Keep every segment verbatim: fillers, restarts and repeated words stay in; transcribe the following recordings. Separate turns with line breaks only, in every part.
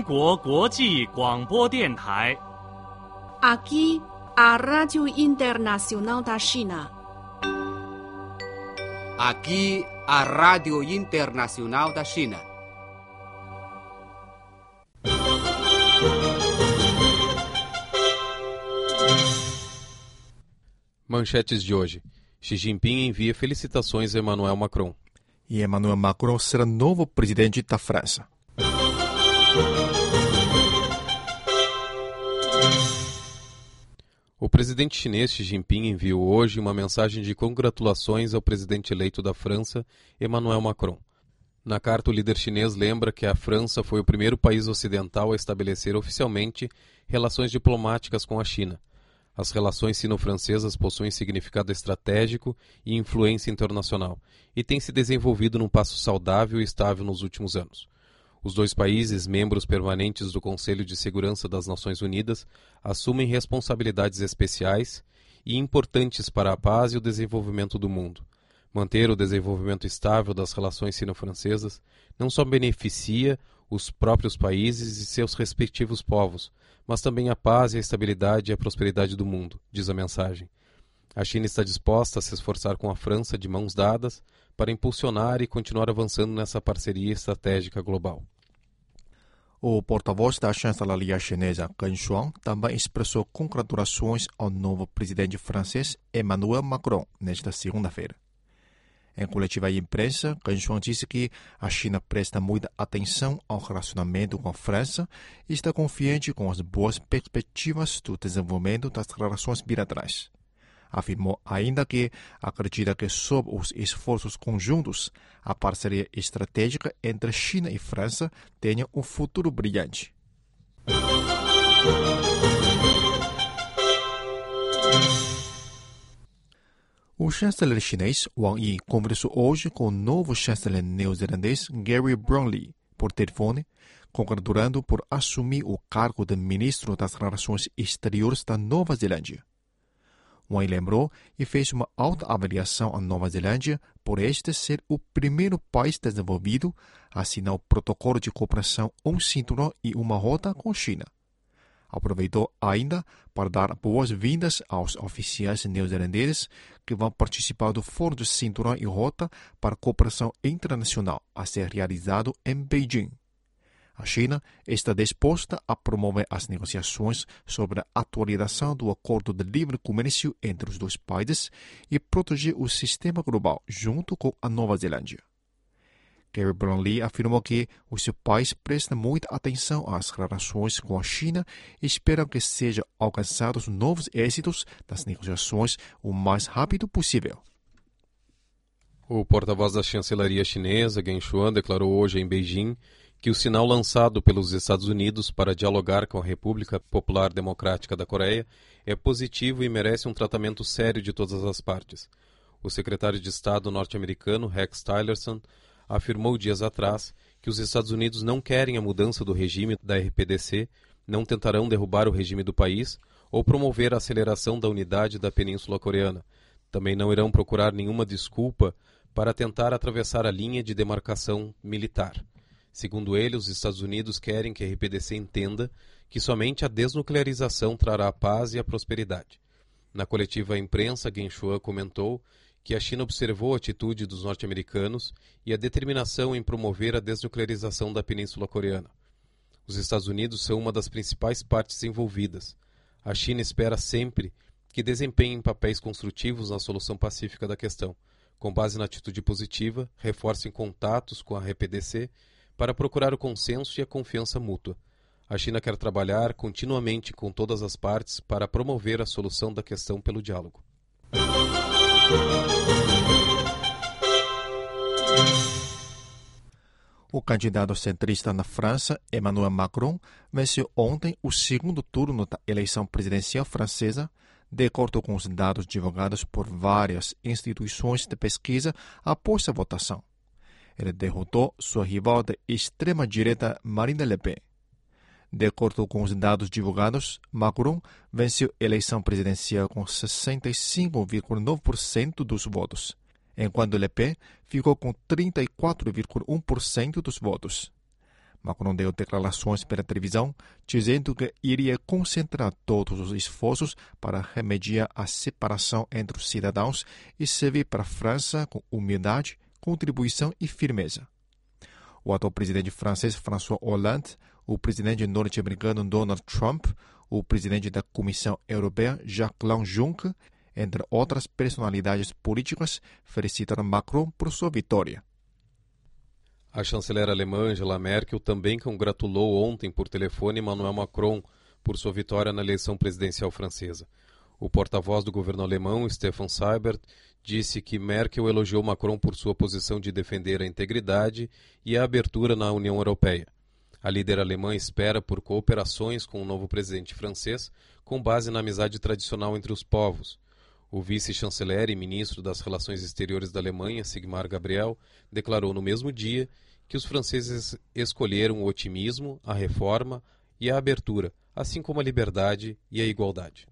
国国际广播电台。
Aqui, a Rádio Internacional da China.
Aqui, a Rádio Internacional da China.
Manchetes de hoje. Xi Jinping envia felicitações a Emmanuel Macron.
E Emmanuel Macron será novo presidente da França.
O presidente chinês Xi Jinping enviou hoje uma mensagem de congratulações ao presidente eleito da França, Emmanuel Macron. Na carta, o líder chinês lembra que a França foi o primeiro país ocidental a estabelecer oficialmente relações diplomáticas com a China. As relações sino-francesas possuem significado estratégico e influência internacional e têm se desenvolvido num passo saudável e estável nos últimos anos. Os dois países, membros permanentes do Conselho de Segurança das Nações Unidas, assumem responsabilidades especiais e importantes para a paz e o desenvolvimento do mundo. Manter o desenvolvimento estável das relações sino-francesas não só beneficia os próprios países e seus respectivos povos, mas também a paz e a estabilidade e a prosperidade do mundo, diz a mensagem. A China está disposta a se esforçar com a França de mãos dadas para impulsionar e continuar avançando nessa parceria estratégica global.
O porta-voz da chancelaria chinesa, Geng Shuang, também expressou congratulações ao novo presidente francês Emmanuel Macron nesta segunda-feira. Em coletiva à imprensa, Geng Shuang disse que a China presta muita atenção ao relacionamento com a França e está confiante com as boas perspectivas do desenvolvimento das relações bilaterais. Afirmou ainda que acredita que, sob os esforços conjuntos, a parceria estratégica entre China e França tenha um futuro brilhante. O chanceler chinês Wang Yi conversou hoje com o novo chanceler neozelandês Gary Bromley por telefone, congratulando por assumir o cargo de ministro das Relações Exteriores da Nova Zelândia. Wang lembrou e fez uma autoavaliação à Nova Zelândia por este ser o primeiro país desenvolvido a assinar o protocolo de cooperação Um Cinturão e Uma Rota com a China. Aproveitou ainda para dar boas-vindas aos oficiais neozelandeses que vão participar do Fórum de Cinturão e Rota para a Cooperação Internacional a ser realizado em Beijing. A China está disposta a promover as negociações sobre a atualização do Acordo de Livre Comércio entre os dois países e proteger o sistema global junto com a Nova Zelândia. Gary Bromley afirmou que o seu país presta muita atenção às relações com a China e espera que sejam alcançados novos êxitos das negociações o mais rápido possível.
O porta-voz da chancelaria chinesa, Geng Shuang, declarou hoje em Beijing que o sinal lançado pelos Estados Unidos para dialogar com a República Popular Democrática da Coreia é positivo e merece um tratamento sério de todas as partes. O secretário de Estado norte-americano, Rex Tillerson, afirmou dias atrás que os Estados Unidos não querem a mudança do regime da R P D C, não tentarão derrubar o regime do país ou promover a aceleração da unidade da Península Coreana. Também não irão procurar nenhuma desculpa para tentar atravessar a linha de demarcação militar. Segundo ele, os Estados Unidos querem que a R P D C entenda que somente a desnuclearização trará a paz e a prosperidade. Na coletiva à imprensa, Geng Shuang comentou que a China observou a atitude dos norte-americanos e a determinação em promover a desnuclearização da Península Coreana. Os Estados Unidos são uma das principais partes envolvidas. A China espera sempre que desempenhem papéis construtivos na solução pacífica da questão. Com base na atitude positiva, reforcem contatos com a R P D C para procurar o consenso e a confiança mútua. A China quer trabalhar continuamente com todas as partes para promover a solução da questão pelo diálogo.
O candidato centrista na França, Emmanuel Macron, venceu ontem o segundo turno da eleição presidencial francesa, de acordo com os dados divulgados por várias instituições de pesquisa após a votação. Ele derrotou sua rival de extrema-direita Marine Le Pen. De acordo com os dados divulgados, Macron venceu a eleição presidencial com sessenta e cinco vírgula nove por cento dos votos, enquanto Le Pen ficou com trinta e quatro vírgula um por cento dos votos. Macron deu declarações pela televisão, dizendo que iria concentrar todos os esforços para remediar a separação entre os cidadãos e servir para a França com humildade, contribuição e firmeza. O atual presidente francês François Hollande, o presidente norte-americano Donald Trump, o presidente da Comissão Europeia Jacques Juncker, entre outras personalidades políticas, felicitaram Macron por sua vitória.
A chanceler alemã Angela Merkel também congratulou ontem por telefone Emmanuel Macron por sua vitória na eleição presidencial francesa. O porta-voz do governo alemão, Stefan Seibert, disse que Merkel elogiou Macron por sua posição de defender a integridade e a abertura na União Europeia. A líder alemã espera por cooperações com o novo presidente francês, com base na amizade tradicional entre os povos. O vice-chanceler e ministro das Relações Exteriores da Alemanha, Sigmar Gabriel, declarou no mesmo dia que os franceses escolheram o otimismo, a reforma e a abertura, assim como a liberdade e a igualdade.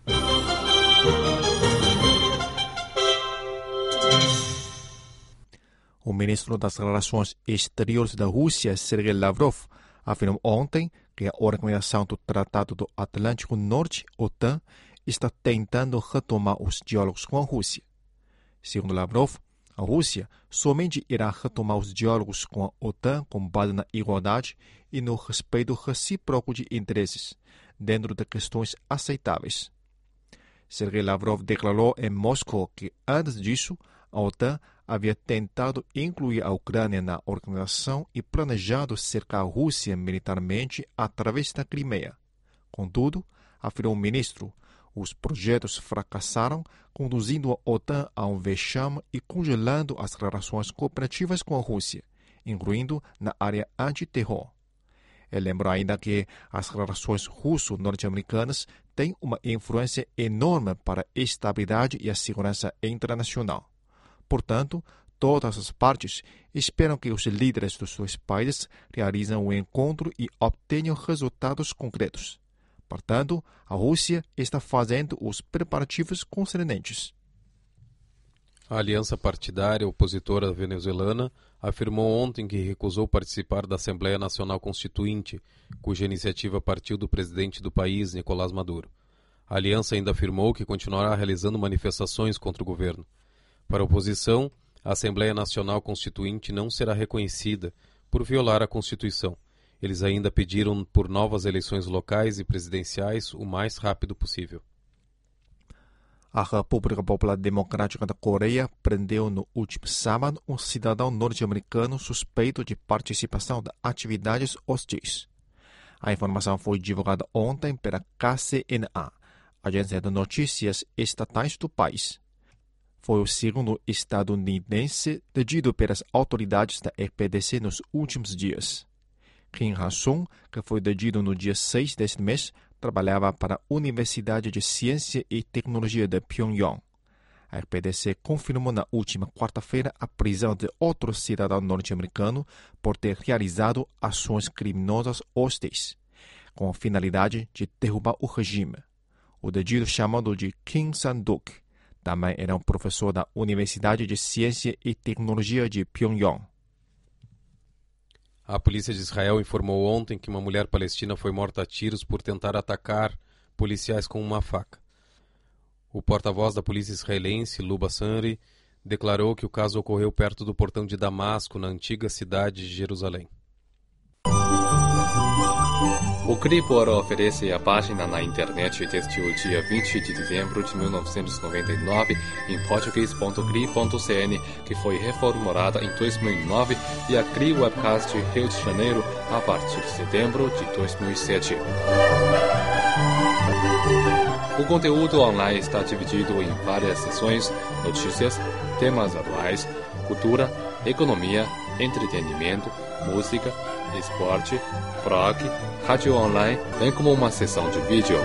O ministro das Relações Exteriores da Rússia, Sergei Lavrov, afirmou ontem que a Organização do Tratado do Atlântico Norte, OTAN, está tentando retomar os diálogos com a Rússia. Segundo Lavrov, a Rússia somente irá retomar os diálogos com a OTAN com base na igualdade e no respeito recíproco de interesses, dentro de questões aceitáveis. Sergei Lavrov declarou em Moscou que, antes disso, a OTAN havia tentado incluir a Ucrânia na organização e planejado cercar a Rússia militarmente através da Crimeia. Contudo, afirmou o ministro, os projetos fracassaram, conduzindo a OTAN a um vexame e congelando as relações cooperativas com a Rússia, incluindo na área antiterror. Ele lembrou ainda que as relações russo-norte-americanas têm uma influência enorme para a estabilidade e a segurança internacional. Portanto, todas as partes esperam que os líderes dos dois países realizem um encontro e obtenham resultados concretos. Portanto, a Rússia está fazendo os preparativos concernentes.
A aliança partidária opositora venezuelana afirmou ontem que recusou participar da Assembleia Nacional Constituinte, cuja iniciativa partiu do presidente do país, Nicolás Maduro. A aliança ainda afirmou que continuará realizando manifestações contra o governo. Para a oposição, a Assembleia Nacional Constituinte não será reconhecida por violar a Constituição. Eles ainda pediram por novas eleições locais e presidenciais o mais rápido possível.
A República Popular Democrática da Coreia prendeu no último sábado um cidadão norte-americano suspeito de participação de atividades hostis. A informação foi divulgada ontem pela K C N A, agência de notícias estatais do país. Foi o segundo estadunidense detido pelas autoridades da R P D C nos últimos dias. Kim Ha-sung, que foi detido no dia seis deste mês, trabalhava para a Universidade de Ciência e Tecnologia de Pyongyang. A R P D C confirmou na última quarta-feira a prisão de outro cidadão norte-americano por ter realizado ações criminosas hostis, com a finalidade de derrubar o regime. O detido, chamado de Kim Sang-duk, também era um professor da Universidade de Ciência e Tecnologia de Pyongyang.
A polícia de Israel informou ontem que uma mulher palestina foi morta a tiros por tentar atacar policiais com uma faca. O porta-voz da polícia israelense, Luba Sanri, declarou que o caso ocorreu perto do portão de Damasco, na antiga cidade de Jerusalém.
O Cribor oferece a página na internet desde o dia vinte de dezembro de mil novecentos e noventa e nove em português ponto cri ponto c n, que foi reformulada em dois mil e nove, e a Cri Webcast Rio de Janeiro a partir de setembro de dois mil e sete. O conteúdo online está dividido em várias seções: notícias, temas atuais, cultura, economia, entretenimento, música, esporte, blog, rádio online, bem como uma seção de vídeo.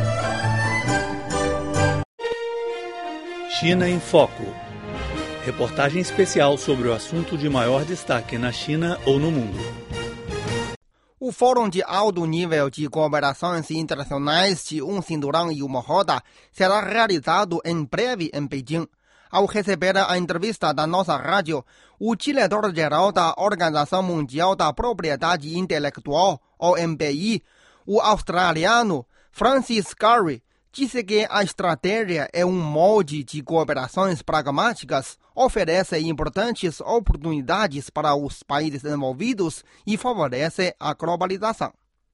China em Foco. Reportagem especial sobre o assunto de maior destaque na China ou no mundo.
O Fórum de Alto Nível de Cooperações Internacionais de Um Cinturão e uma Roda será realizado em breve em Beijing. Ao receber a entrevista da nossa rádio, o diretor-geral da Organização Mundial da Propriedade Intelectual, O M B I, o australiano Francis Gurry, disse que a estratégia é um molde de cooperações pragmáticas, oferece importantes oportunidades para os países envolvidos e favorece a globalização.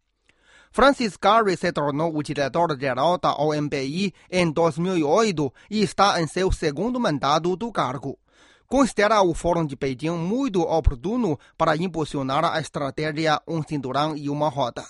Francis Gurry se tornou o diretor-geral da O M B I em dois mil e oito e está em seu segundo mandato do cargo. Considera o Fórum de Beijing muito oportuno para impulsionar a estratégia Um Cinturão e uma Rota.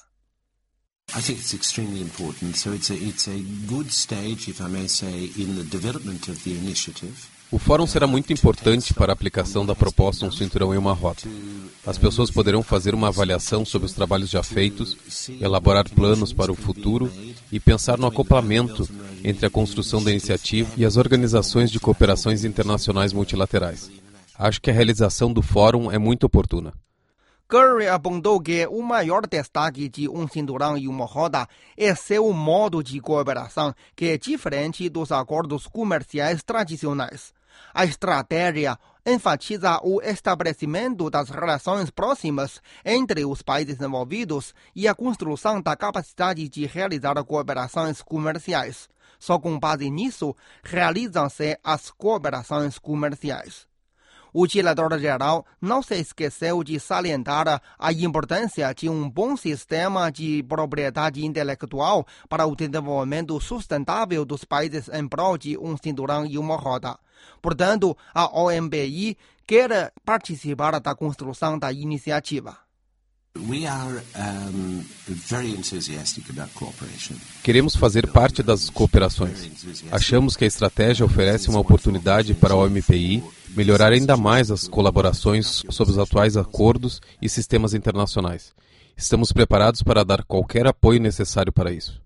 I think it's extremely important. So it's a, it's a good stage, if I may say, in the development of the initiative.
O fórum será muito importante para a aplicação da proposta Um Cinturão e uma Rota. As pessoas poderão fazer uma avaliação sobre os trabalhos já feitos, elaborar planos para o futuro e pensar no acoplamento entre a construção da iniciativa e as organizações de cooperações internacionais multilaterais. Acho que a realização do fórum é muito oportuna.
Gurry apontou que o maior destaque de Um Cinturão e uma Rota é seu modo de cooperação, que é diferente dos acordos comerciais tradicionais. A estratégia enfatiza o estabelecimento das relações próximas entre os países envolvidos e a construção da capacidade de realizar cooperações comerciais. Só com base nisso, realizam-se as cooperações comerciais. O diretor-geral não se esqueceu de salientar a importância de um bom sistema de propriedade intelectual para o desenvolvimento sustentável dos países em prol de Um Cinturão e uma Rota. Portanto, a O M B I quer participar da construção da iniciativa.
We are um, very enthusiastic about cooperation.
Queremos fazer parte das cooperações. Achamos que a estratégia oferece uma oportunidade para a O M P I melhorar ainda mais as colaborações sobre os atuais acordos e sistemas internacionais. Estamos preparados para dar qualquer apoio necessário para isso.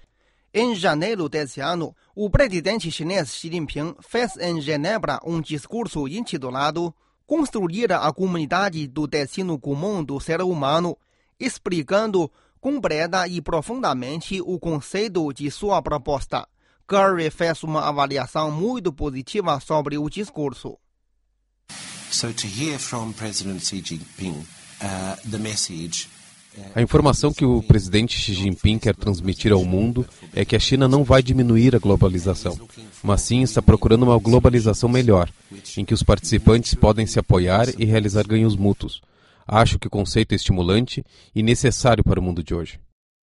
Em janeiro desse ano, o presidente chinês Xi Jinping fez em Genebra um discurso intitulado Construir a comunidade do destino comum do ser humano, explicando completa e profundamente o conceito de sua proposta. Gurry fez uma avaliação muito positiva sobre o discurso.
So to hear from President Xi Jinping, uh, the message.
A informação que o presidente Xi Jinping quer transmitir ao mundo é que a China não vai diminuir a globalização, mas sim está procurando uma globalização melhor, em que os participantes podem se apoiar e realizar ganhos mútuos. Acho que o conceito é estimulante e necessário para o mundo de hoje.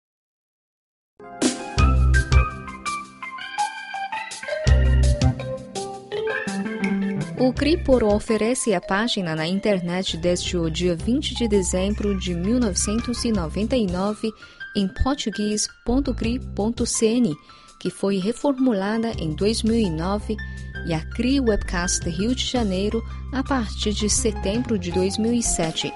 O Cripor oferece a página na internet desde o dia vinte de dezembro de mil novecentos e noventa e nove em português ponto cri ponto cn, que foi reformulada em dois mil e nove, e a C R I Webcast Rio de Janeiro a partir de setembro de dois mil e sete.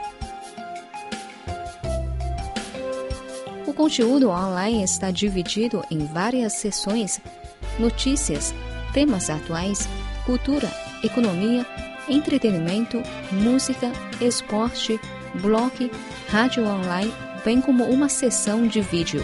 O conteúdo online está dividido em várias seções: notícias, temas atuais, cultura, economia, entretenimento, música, esporte, blog, rádio online, bem como uma seção de vídeo.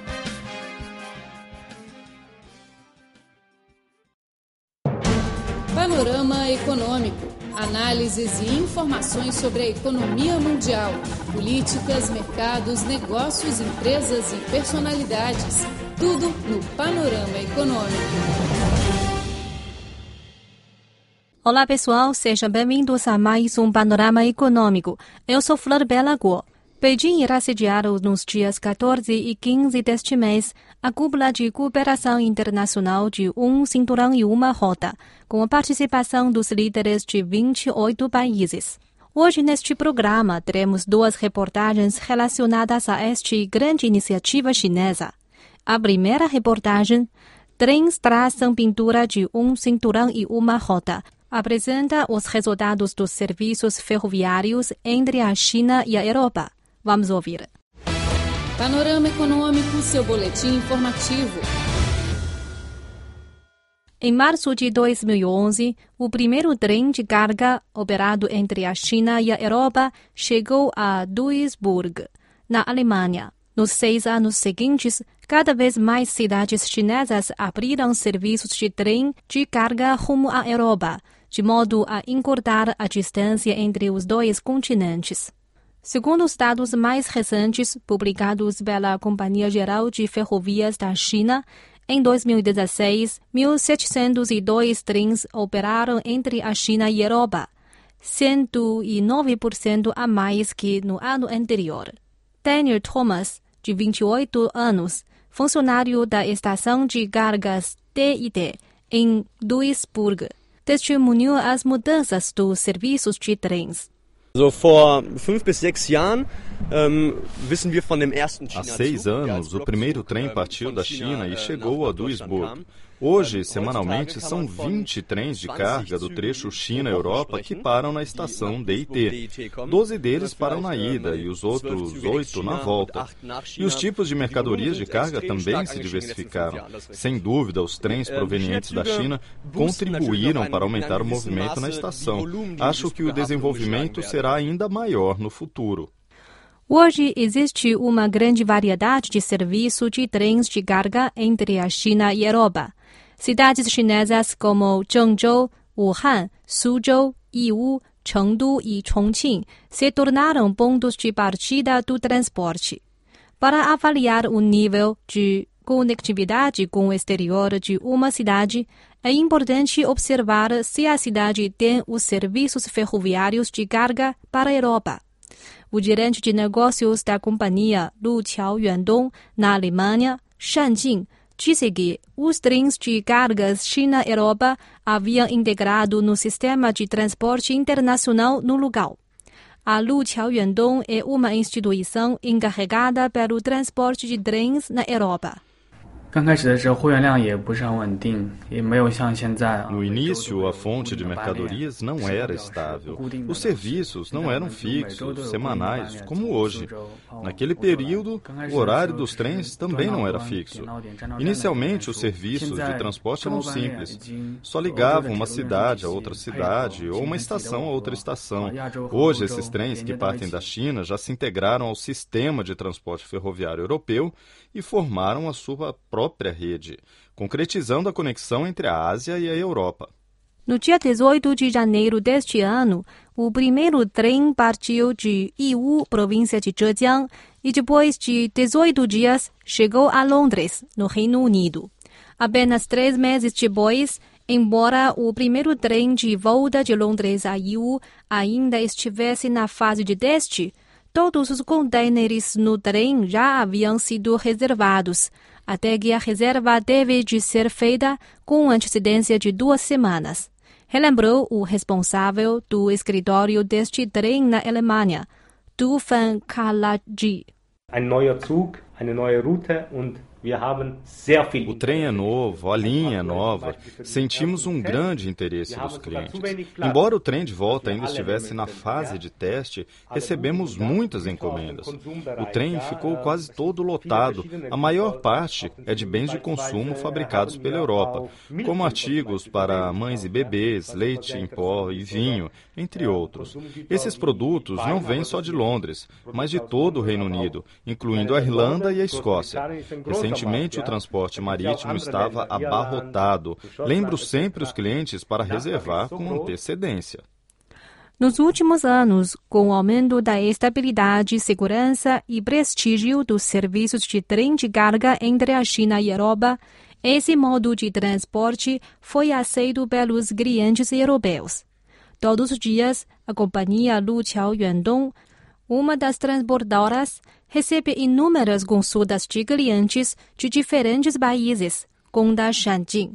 Panorama Econômico. Análises e informações sobre a economia mundial, políticas, mercados, negócios, empresas e personalidades. Tudo no Panorama Econômico.
Olá pessoal, sejam bem-vindos a mais um Panorama Econômico. Eu sou Flor Bela Guo. Beijing irá sediar nos dias quatorze e quinze deste mês a cúpula de cooperação internacional de Um Cinturão e uma Rota, com a participação dos líderes de vinte e oito países. Hoje, neste programa, teremos duas reportagens relacionadas a esta grande iniciativa chinesa. A primeira reportagem, Trens traçam pintura de Um Cinturão e uma Rota, apresenta os resultados dos serviços ferroviários entre a China e a Europa. Vamos ouvir.
Panorama Econômico, seu boletim informativo.
Em março de dois mil e onze, o primeiro trem de carga operado entre a China e a Europa chegou a Duisburg, na Alemanha. Nos seis anos seguintes, cada vez mais cidades chinesas abriram serviços de trem de carga rumo à Europa, de modo a encurtar a distância entre os dois continentes. Segundo os dados mais recentes, publicados pela Companhia Geral de Ferrovias da China, em dois mil e dezesseis, mil setecentos e dois trens operaram entre a China e a Europa, cento e nove por cento a mais que no ano anterior. Daniel Thomas, de vinte e oito anos, funcionário da estação de cargas T I T em Duisburg, testemunhou as mudanças dos serviços de trens.
So, vor fünf bis sechs Jahren ähm, wissen wir von dem ersten
Há seis anos, o primeiro trem partiu da China e chegou a Duisburg. Hoje, semanalmente, são vinte trens de carga do trecho China-Europa que param na estação D I T. Doze deles param na ida e os outros oito na volta. E os tipos de mercadorias de carga também se diversificaram. Sem dúvida, os trens provenientes da China contribuíram para aumentar o movimento na estação. Acho que o desenvolvimento será ainda maior no futuro.
Hoje existe uma grande variedade de serviços de trens de carga entre a China e a Europa. Cidades chinesas como Zhengzhou, Wuhan, Suzhou, Yiwu, Chengdu e Chongqing se tornaram pontos de partida do transporte. Para avaliar o nível de conectividade com o exterior de uma cidade, é importante observar se a cidade tem os serviços ferroviários de carga para a Europa. O gerente de negócios da companhia Lu Qiaoyuandong, na Alemanha, Shanjing, disse que os trens de cargas China-Europa haviam integrado no sistema de transporte internacional no lugar. A Lu Qiaoyuandong é uma instituição encarregada pelo transporte de trens na Europa.
No início, a fonte de mercadorias não era estável. Os serviços não eram fixos, semanais, como hoje. Naquele período, o horário dos trens também não era fixo. Inicialmente, os serviços de transporte eram simples. Só ligavam uma cidade a outra cidade ou uma estação a outra estação. Hoje, esses trens que partem da China já se integraram ao sistema de transporte ferroviário europeu e formaram a sua própria rede, concretizando a conexão entre a Ásia e a Europa.
No dia dezoito de janeiro deste ano, o primeiro trem partiu de Yiwu, província de Zhejiang, e depois de dezoito dias chegou a Londres, no Reino Unido. Apenas três meses depois, embora o primeiro trem de volta de Londres a Yiwu ainda estivesse na fase de teste, todos os contêineres no trem já haviam sido reservados, até que a reserva teve de ser feita com antecedência de duas semanas. Relembrou o responsável do escritório deste trem na Alemanha, Du van Kalaji.
Ein neuer Zug, eine neue Route und
O trem é novo, a linha é nova. Sentimos um grande interesse dos clientes. Embora o trem de volta ainda estivesse na fase de teste, recebemos muitas encomendas. O trem ficou quase todo lotado. A maior parte é de bens de consumo fabricados pela Europa, como artigos para mães e bebês, leite em pó e vinho, entre outros. Esses produtos não vêm só de Londres, mas de todo o Reino Unido, incluindo a Irlanda e a Escócia. Recentemente, o transporte marítimo estava abarrotado. Lembro sempre os clientes para reservar com antecedência.
Nos últimos anos, com o aumento da estabilidade, segurança e prestígio dos serviços de trem de carga entre a China e a Europa, esse modo de transporte foi aceito pelos clientes europeus. Todos os dias, a companhia Lu Qiaoyuandong, uma das transportadoras, recebe inúmeras consultas de clientes de diferentes países, conta Shanjing.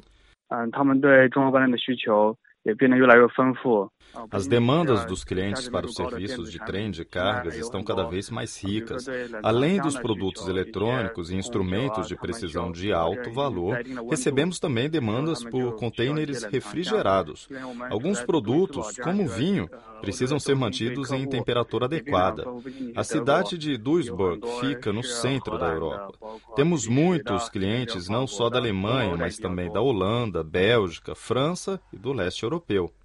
As demandas dos clientes para os serviços de trem de cargas estão cada vez mais ricas. Além dos produtos eletrônicos e instrumentos de precisão de alto valor, recebemos também demandas por contêineres refrigerados. Alguns produtos, como vinho, precisam ser mantidos em temperatura adequada. A cidade de Duisburg fica no centro da Europa. Temos muitos clientes não só da Alemanha, mas também da Holanda, Bélgica, França e do leste europeu.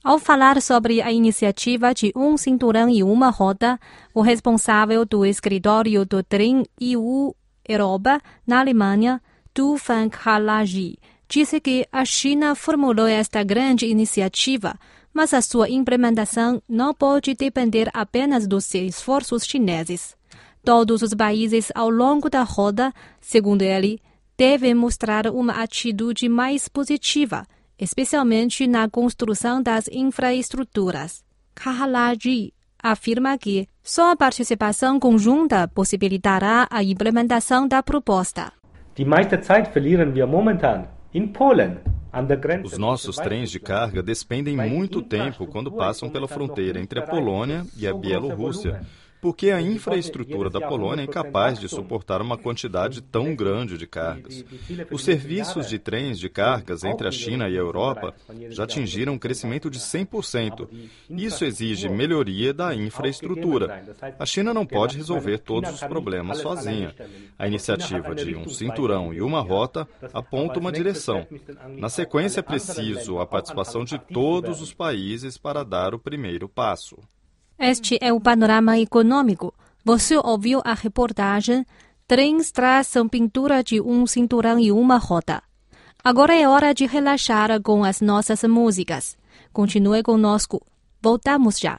Ao falar sobre a iniciativa de um cinturão e uma roda, o responsável do escritório do trem E U Europa na Alemanha, Tufan Kalaji, disse que a China formulou esta grande iniciativa, mas a sua implementação não pode depender apenas dos esforços chineses. Todos os países ao longo da roda, segundo ele, devem mostrar uma atitude mais positiva, especialmente na construção das infraestruturas. Kalaji afirma que só a participação conjunta possibilitará a implementação da proposta.
Die meiste Zeit verlieren wir momentan in Polen.
Os nossos trens de carga despendem muito tempo quando passam pela fronteira entre a Polônia e a Bielorrússia, porque a infraestrutura da Polônia é incapaz de suportar uma quantidade tão grande de cargas. Os serviços de trens de cargas entre a China e a Europa já atingiram um crescimento de cem por cento. Isso exige melhoria da infraestrutura. A China não pode resolver todos os problemas sozinha. A iniciativa de um cinturão e uma rota aponta uma direção. Na sequência, é preciso a participação de todos os países para dar o primeiro passo.
Este é o panorama econômico. Você ouviu a reportagem Trens traçam pintura de um cinturão e uma roda. Agora é hora de relaxar com as nossas músicas. Continue conosco. Voltamos já.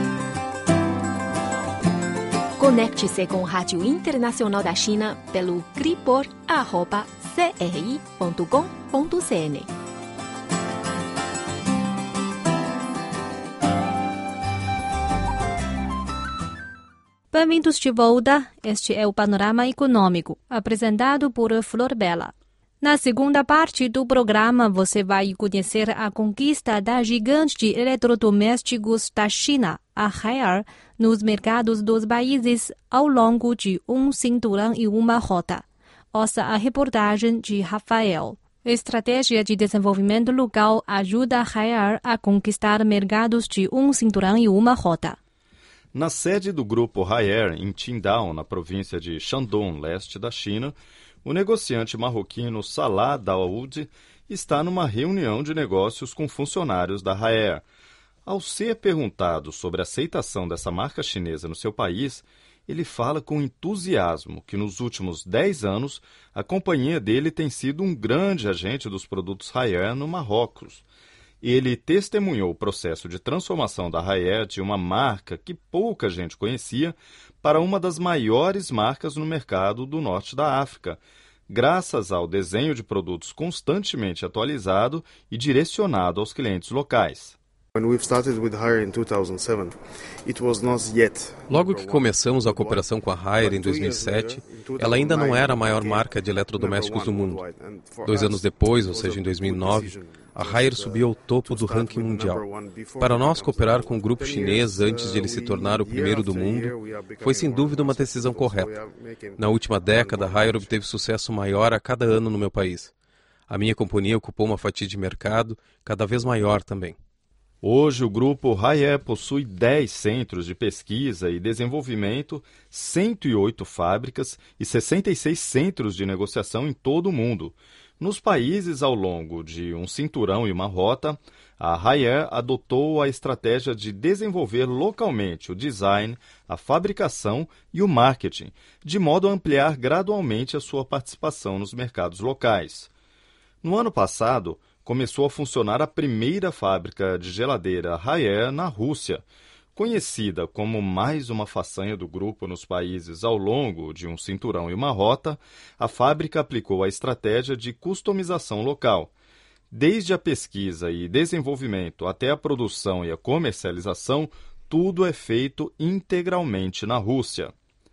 Conecte-se com a Rádio Internacional da China pelo cripor arroba c r i ponto com ponto c n.
Bem-vindos de volta. Este é o Panorama Econômico, apresentado por Flor Bela. Na segunda parte do programa, você vai conhecer a conquista da gigante de eletrodomésticos da China, a Haier, nos mercados dos países ao longo de um cinturão e uma rota. Ouça a reportagem de Rafael. Estratégia de desenvolvimento local ajuda a Haier a conquistar mercados de um cinturão e uma rota.
Na sede do grupo Haier, em Qingdao, na província de Shandong, leste da China, o negociante marroquino Salah Daoud está numa reunião de negócios com funcionários da Haier. Ao ser perguntado sobre a aceitação dessa marca chinesa no seu país, ele fala com entusiasmo que nos últimos dez anos a companhia dele tem sido um grande agente dos produtos Haier no Marrocos. Ele testemunhou o processo de transformação da Haier de uma marca que pouca gente conhecia para uma das maiores marcas no mercado do norte da África, graças ao desenho de produtos constantemente atualizado e direcionado aos clientes locais.
Logo que começamos a cooperação com a Haier em dois mil e sete, ela ainda não era a maior marca de eletrodomésticos do mundo. Dois anos depois, ou seja, em dois mil e nove, a Haier subiu ao topo do ranking mundial. Para nós, cooperar com o grupo chinês antes de ele se tornar o primeiro do mundo foi sem dúvida uma decisão correta. Na última década, a Haier obteve sucesso maior a cada ano no meu país. A minha companhia ocupou uma fatia de mercado cada vez maior também.
Hoje, o grupo Haier possui dez centros de pesquisa e desenvolvimento, cento e oito fábricas e sessenta e seis centros de negociação em todo o mundo. Nos países ao longo de um cinturão e uma rota, a Haier adotou a estratégia de desenvolver localmente o design, a fabricação e o marketing, de modo a ampliar gradualmente a sua participação nos mercados locais. No ano passado, começou a funcionar a primeira fábrica de geladeira Haier na Rússia. Conhecida como mais uma façanha do grupo nos países ao longo de um cinturão e uma rota, a fábrica aplicou a estratégia de customização local. Desde a pesquisa e desenvolvimento até a produção e a comercialização, tudo é feito integralmente na Rússia.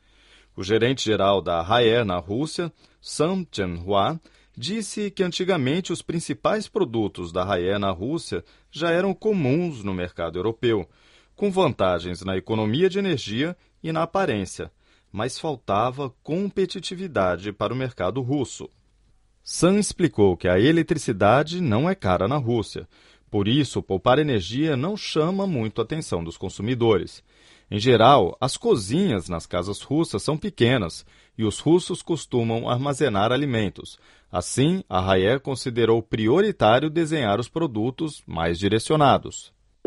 O gerente-geral da Haier na Rússia, Sam Chen-hua, disse que antigamente os principais produtos da Haier na Rússia já eram comuns no mercado europeu, com vantagens na economia de energia e na aparência, mas faltava competitividade para o mercado russo. Sam explicou que a eletricidade não é cara na Rússia, por isso poupar energia não chama muito a atenção dos consumidores. Em geral, as cozinhas nas casas russas são pequenas e os russos costumam armazenar alimentos. Assim, a Haier considerou prioritário desenhar os produtos mais direcionados.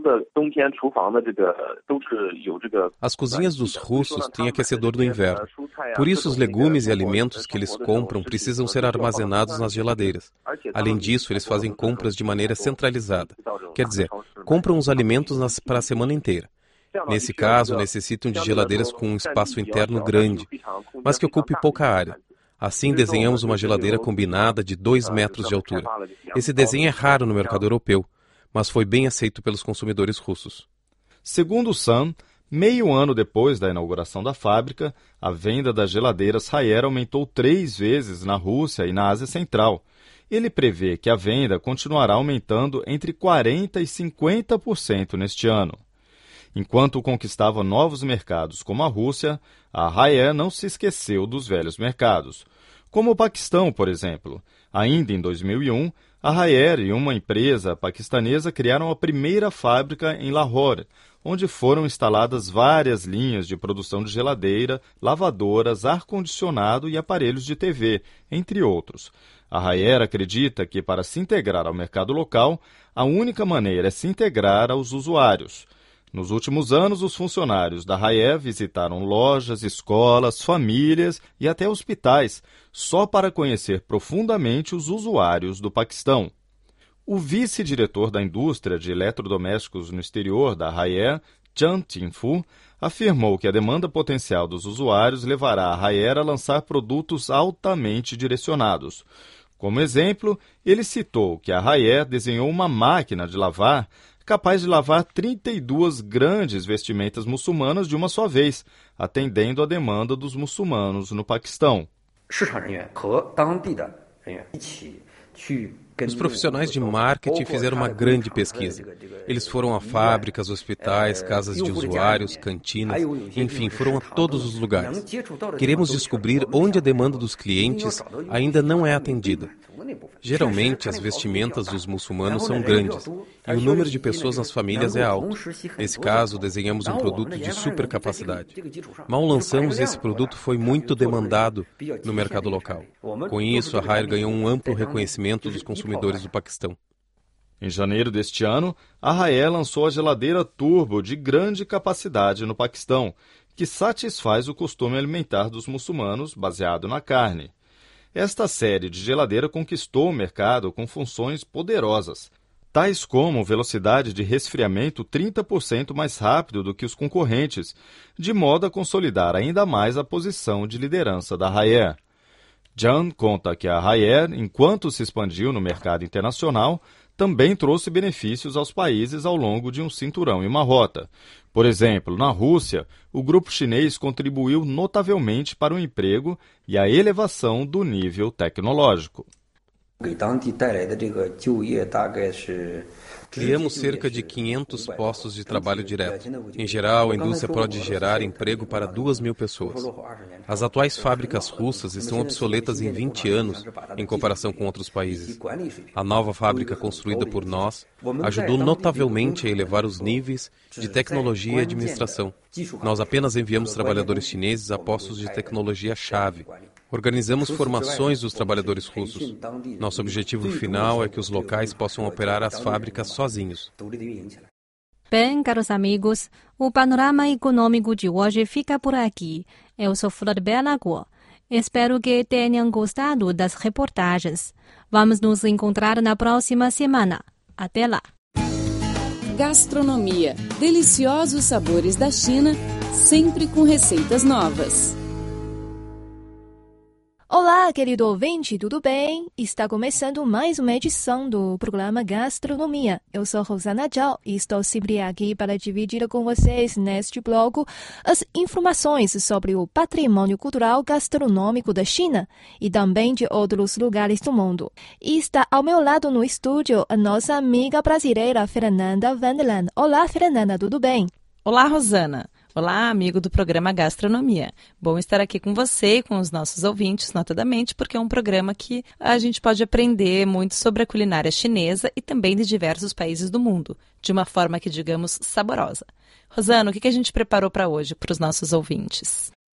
As cozinhas dos russos têm aquecedor no inverno. Por isso, os legumes e alimentos que eles compram precisam ser armazenados nas geladeiras. Além disso, eles fazem compras de maneira centralizada. Quer dizer, compram os alimentos nas, para a semana inteira. Nesse caso, necessitam de geladeiras com um espaço interno grande, mas que ocupe pouca área. Assim, desenhamos uma geladeira combinada de dois metros de altura. Esse desenho é raro no mercado europeu, mas foi bem aceito pelos consumidores russos.
Segundo o Sun, meio ano depois da inauguração da fábrica, a venda das geladeiras Haier aumentou três vezes na Rússia e na Ásia Central. Ele prevê que a venda continuará aumentando entre quarenta por cento e cinquenta por cento neste ano. Enquanto conquistava novos mercados como a Rússia, a Haier não se esqueceu dos velhos mercados. Como o Paquistão, por exemplo. Ainda em dois mil e um, a Haier e uma empresa paquistanesa criaram a primeira fábrica em Lahore, onde foram instaladas várias linhas de produção de geladeira, lavadoras, ar-condicionado e aparelhos de T V, entre outros. A Haier acredita que, para se integrar ao mercado local, a única maneira é se integrar aos usuários. Nos últimos anos, os funcionários da Haier visitaram lojas, escolas, famílias e até hospitais, só para conhecer profundamente os usuários do Paquistão. O vice-diretor da indústria de eletrodomésticos no exterior da Haier, Chan Tin-Fu, afirmou que a demanda potencial dos usuários levará a Haier a lançar produtos altamente direcionados. Como exemplo, ele citou que a Haier desenhou uma máquina de lavar capaz de lavar trinta e duas grandes vestimentas muçulmanas de uma só vez, atendendo à demanda dos muçulmanos no Paquistão.
Os profissionais de marketing fizeram uma grande pesquisa. Eles foram a fábricas, hospitais, casas de usuários, cantinas, enfim, foram a todos os lugares. Queremos descobrir onde a demanda dos clientes ainda não é atendida. Geralmente, as vestimentas dos muçulmanos são grandes e o número de pessoas nas famílias é alto. Nesse caso, desenhamos um produto de super capacidade. Mal lançamos, esse produto foi muito demandado no mercado local. Com isso, a Haier ganhou um amplo reconhecimento dos consumidores do Paquistão.
Em janeiro deste ano, a Haier lançou a geladeira Turbo de grande capacidade no Paquistão, que satisfaz o costume alimentar dos muçulmanos baseado na carne. Esta série de geladeira conquistou o mercado com funções poderosas, tais como velocidade de resfriamento trinta por cento mais rápido do que os concorrentes, de modo a consolidar ainda mais a posição de liderança da Haier. Jan conta que a Haier, enquanto se expandiu no mercado internacional, também trouxe benefícios aos países ao longo de um cinturão e uma rota. Por exemplo, na Rússia, o grupo chinês contribuiu notavelmente para o emprego e a elevação do nível tecnológico.
Criamos cerca de quinhentos postos de trabalho direto. Em geral, a indústria pode gerar emprego para duas mil pessoas. As atuais fábricas russas estão obsoletas em vinte anos, em comparação com outros países. A nova fábrica construída por nós ajudou notavelmente a elevar os níveis de tecnologia e administração. Nós apenas enviamos trabalhadores chineses a postos de tecnologia-chave. Organizamos formações dos trabalhadores russos. Nosso objetivo final é que os locais possam operar as fábricas sozinhos.
Bem, caros amigos, o panorama econômico de hoje fica por aqui. Eu sou Flor Bela Guo. Espero que tenham gostado das reportagens. Vamos nos encontrar na próxima semana. Até lá!
Gastronomia. Deliciosos sabores da China, sempre com receitas novas.
Olá, querido ouvinte, tudo bem? Está começando mais uma edição do programa Gastronomia. Eu sou Rosana Zhao e estou sempre aqui para dividir com vocês neste bloco as informações sobre o patrimônio cultural gastronômico da China e também de outros lugares do mundo. E está ao meu lado no estúdio a nossa amiga brasileira Fernanda Vanderland. Olá, Fernanda, tudo bem?
Olá, Rosana. Olá, amigo do programa Gastronomia. Bom estar aqui com você e com os nossos ouvintes, notadamente, porque é um programa que a gente pode aprender muito sobre a culinária chinesa e também de diversos países do mundo, de uma forma que, digamos, saborosa. Rosana, o que a gente preparou para hoje, para os nossos ouvintes?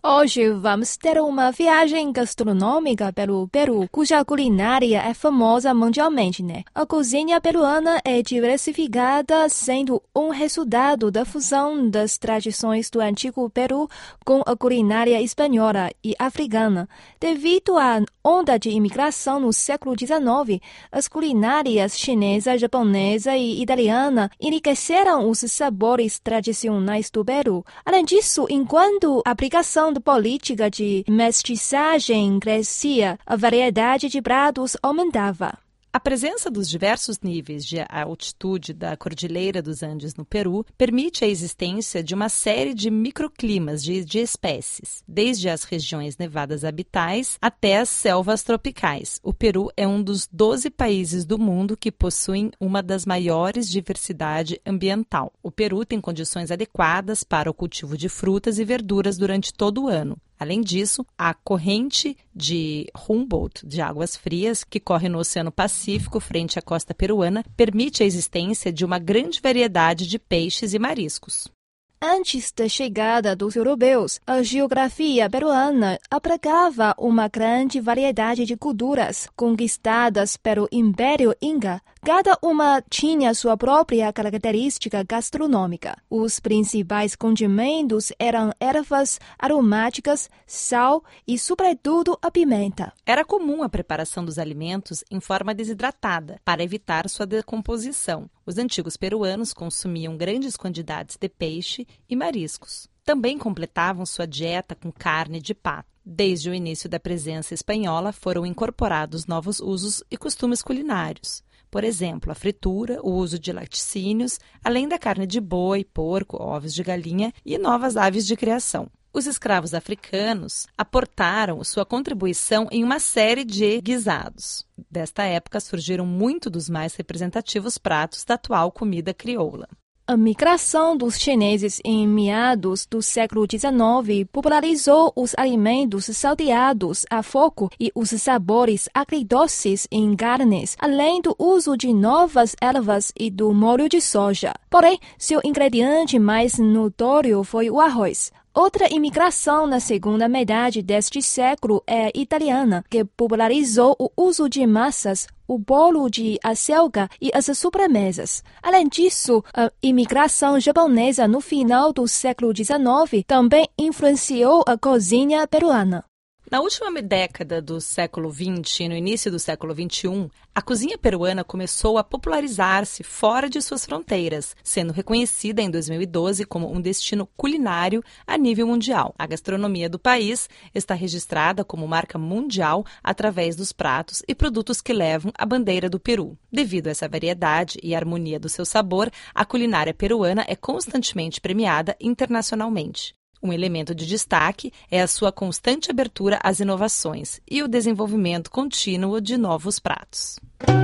Hoje vamos ter uma viagem gastronômica pelo Peru, cuja culinária é famosa mundialmente, né? A cozinha peruana é diversificada, sendo um resultado da fusão das tradições do antigo Peru com a culinária espanhola e africana. Devido à onda de imigração no século dezenove, as culinárias chinesa, japonesa e italiana enriqueceram os sabores tradicionais do Peru. Além disso, enquanto a aplicação da política de mestiçagem crescia, a variedade de pratos aumentava.
A presença dos diversos níveis de altitude da Cordilheira dos Andes no Peru permite a existência de uma série de microclimas de, de espécies, desde as regiões nevadas habitais até as selvas tropicais. O Peru é um dos doze países do mundo que possuem uma das maiores diversidade ambiental. O Peru tem condições adequadas para o cultivo de frutas e verduras durante todo o ano. Além disso, a corrente de Humboldt, de águas frias, que corre no Oceano Pacífico frente à costa peruana, permite a existência de uma grande variedade de peixes e mariscos.
Antes da chegada dos europeus, a geografia peruana abrangava uma grande variedade de culturas conquistadas pelo Império Inca. Cada uma tinha sua própria característica gastronômica. Os principais condimentos eram ervas aromáticas, sal e, sobretudo, a pimenta.
Era comum a preparação dos alimentos em forma desidratada, para evitar sua decomposição. Os antigos peruanos consumiam grandes quantidades de peixe e mariscos. Também completavam sua dieta com carne de pato. Desde o início da presença espanhola, foram incorporados novos usos e costumes culinários. Por exemplo, a fritura, o uso de laticínios, além da carne de boi, porco, ovos de galinha e novas aves de criação. Os escravos africanos aportaram sua contribuição em uma série de guisados. Desta época surgiram muito dos mais representativos pratos da atual comida crioula.
A migração dos chineses em meados do século dezenove popularizou os alimentos salteados a fogo e os sabores agridoces em carnes, além do uso de novas ervas e do molho de soja. Porém, seu ingrediente mais notório foi o arroz. Outra imigração na segunda metade deste século é italiana, que popularizou o uso de massas, o bolo de acelga e as sobremesas. Além disso, a imigração japonesa no final do século dezenove também influenciou a cozinha peruana.
Na última década do século vinte e no início do século vinte e um, a cozinha peruana começou a popularizar-se fora de suas fronteiras, sendo reconhecida em dois mil e doze como um destino culinário a nível mundial. A gastronomia do país está registrada como marca mundial através dos pratos e produtos que levam a bandeira do Peru. Devido a essa variedade e harmonia do seu sabor, a culinária peruana é constantemente premiada internacionalmente. Um elemento de destaque é a sua constante abertura às inovações e o desenvolvimento contínuo de novos pratos.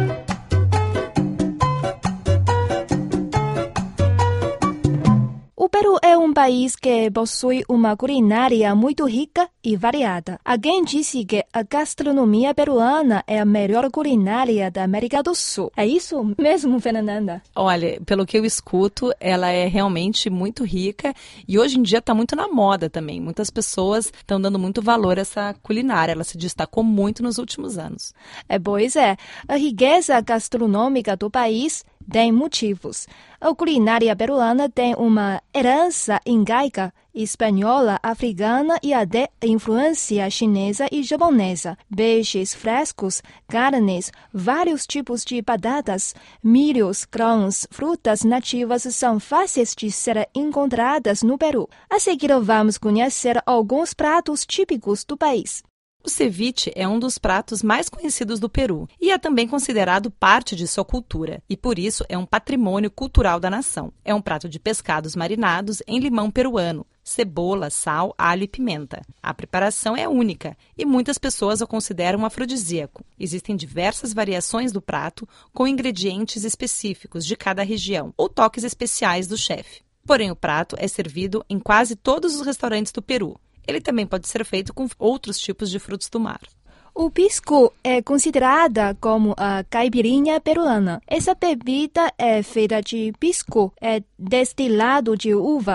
O Peru é um país que possui uma culinária muito rica e variada. Alguém disse que a gastronomia peruana é a melhor culinária da América do Sul. É isso mesmo, Fernanda?
Olha, pelo que eu escuto, ela é realmente muito rica e hoje em dia está muito na moda também. Muitas pessoas estão dando muito valor a essa culinária. Ela se destacou muito nos últimos anos.
É, pois é. A riqueza gastronômica do país tem motivos. A culinária peruana tem uma herança incaica, espanhola, africana e até influência chinesa e japonesa. Peixes frescos, carnes, vários tipos de batatas, milhos, grãos, frutas nativas são fáceis de ser encontradas no Peru. A seguir vamos conhecer alguns pratos típicos do país.
O ceviche é um dos pratos mais conhecidos do Peru e é também considerado parte de sua cultura e, por isso, é um patrimônio cultural da nação. É um prato de pescados marinados em limão peruano, cebola, sal, alho e pimenta. A preparação é única e muitas pessoas o consideram afrodisíaco. Existem diversas variações do prato com ingredientes específicos de cada região ou toques especiais do chefe. Porém, o prato é servido em quase todos os restaurantes do Peru. Ele também pode ser feito com outros tipos de frutos do mar.
O pisco é considerada como a caipirinha peruana. Essa bebida é feita de pisco, é destilado de uva,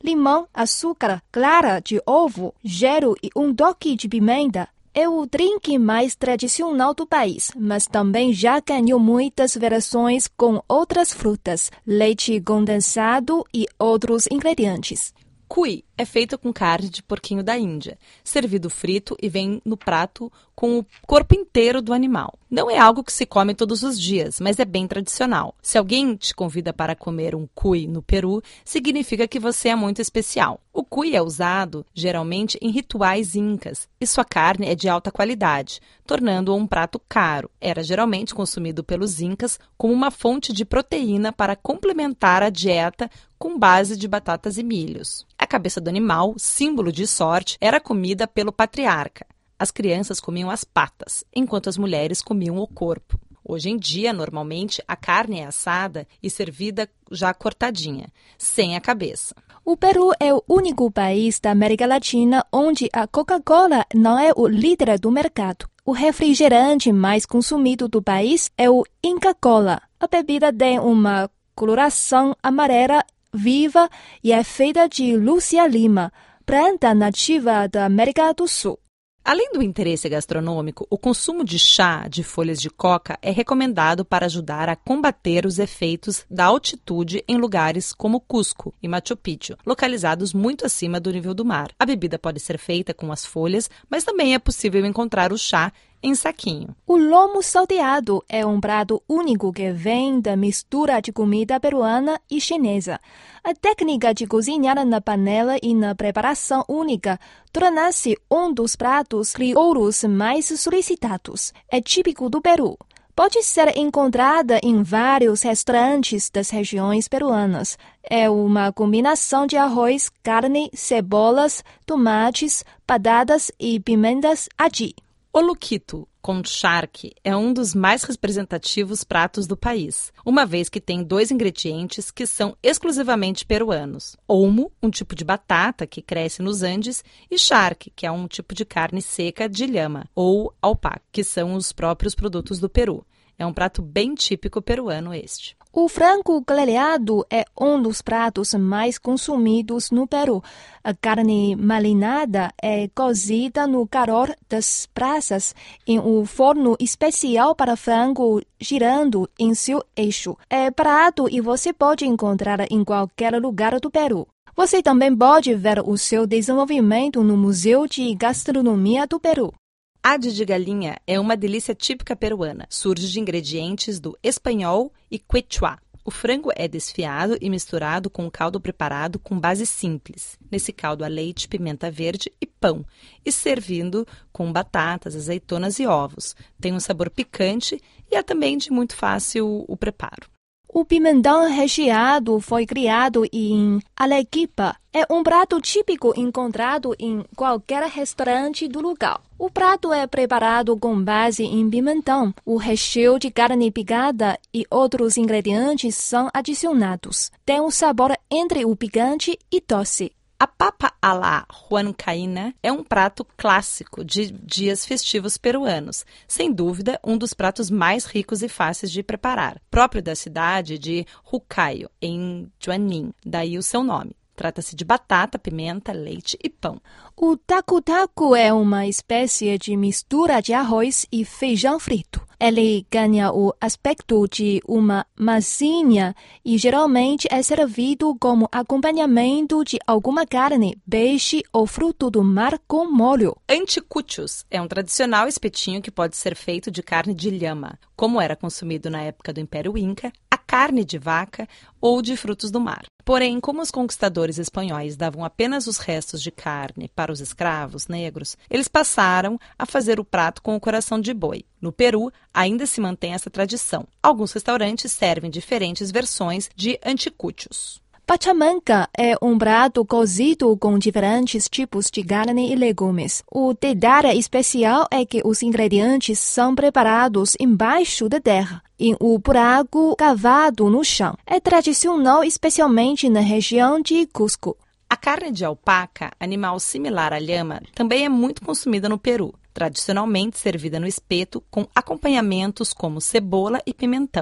limão, açúcar, clara de ovo, gelo e um toque de pimenta. É o drink mais tradicional do país, mas também já ganhou muitas versões com outras frutas, leite condensado e outros ingredientes.
Cuy é feito com carne de porquinho da Índia, servido frito e vem no prato com o corpo inteiro do animal. Não é algo que se come todos os dias, mas é bem tradicional. Se alguém te convida para comer um cuy no Peru, significa que você é muito especial. O cuy é usado, geralmente, em rituais incas, e sua carne é de alta qualidade, tornando-o um prato caro. Era geralmente consumido pelos incas como uma fonte de proteína para complementar a dieta com base de batatas e milhos. A cabeça do animal, símbolo de sorte, era comida pelo patriarca. As crianças comiam as patas, enquanto as mulheres comiam o corpo. Hoje em dia, normalmente, a carne é assada e servida já cortadinha, sem a cabeça.
O Peru é o único país da América Latina onde a Coca-Cola não é o líder do mercado. O refrigerante mais consumido do país é o Inca Kola. A bebida tem uma coloração amarela viva e é feita de Lúcia Lima, planta nativa da América do Sul.
Além do interesse gastronômico, o consumo de chá de folhas de coca é recomendado para ajudar a combater os efeitos da altitude em lugares como Cusco e Machu Picchu, localizados muito acima do nível do mar. A bebida pode ser feita com as folhas, mas também é possível encontrar o chá em saquinho.
O lomo salteado é um prato único que vem da mistura de comida peruana e chinesa. A técnica de cozinhar na panela e na preparação única torna-se um dos pratos crioulos mais solicitados. É típico do Peru. Pode ser encontrada em vários restaurantes das regiões peruanas. É uma combinação de arroz, carne, cebolas, tomates, batatas e pimentas ají.
O luquito, com charque, é um dos mais representativos pratos do país, uma vez que tem dois ingredientes que são exclusivamente peruanos. Olmo, um tipo de batata que cresce nos Andes, e charque, que é um tipo de carne seca de lhama, ou alpaca, que são os próprios produtos do Peru. É um prato bem típico peruano este.
O frango grelhado é um dos pratos mais consumidos no Peru. A carne marinada é cozida no calor das brasas em um forno especial para frango girando em seu eixo. É barato e você pode encontrar em qualquer lugar do Peru. Você também pode ver o seu desenvolvimento no Museu de Gastronomia do Peru.
Ade de galinha é uma delícia típica peruana. Surge de ingredientes do espanhol e quechua. O frango é desfiado e misturado com um caldo preparado com base simples. Nesse caldo há leite, pimenta verde e pão, e servindo com batatas, azeitonas e ovos. Tem um sabor picante e é também de muito fácil o preparo.
O pimentão recheado foi criado em Arequipa. É um prato típico encontrado em qualquer restaurante do lugar. O prato é preparado com base em pimentão. O recheio de carne picada e outros ingredientes são adicionados. Tem um sabor entre o picante e doce.
A papa a la huancaína é um prato clássico de dias festivos peruanos, sem dúvida um dos pratos mais ricos e fáceis de preparar, próprio da cidade de Huancayo, em Juanin, daí o seu nome. Trata-se de batata, pimenta, leite e pão.
O tacu-tacu é uma espécie de mistura de arroz e feijão frito. Ele ganha o aspecto de uma massinha e geralmente é servido como acompanhamento de alguma carne, peixe ou fruto do mar com molho.
Anticuchos é um tradicional espetinho que pode ser feito de carne de lhama, como era consumido na época do Império Inca, a carne de vaca ou de frutos do mar. Porém, como os conquistadores espanhóis davam apenas os restos de carne para os escravos negros, eles passaram a fazer o prato com o coração de boi. No Peru, ainda se mantém essa tradição. Alguns restaurantes servem diferentes versões de anticuchos.
Pachamanca é um prato cozido com diferentes tipos de carne e legumes. O detalhe especial é que os ingredientes são preparados embaixo da terra, em um buraco cavado no chão. É tradicional especialmente na região de Cusco.
A carne de alpaca, animal similar à lhama, também é muito consumida no Peru, tradicionalmente servida no espeto com acompanhamentos como cebola e pimentão.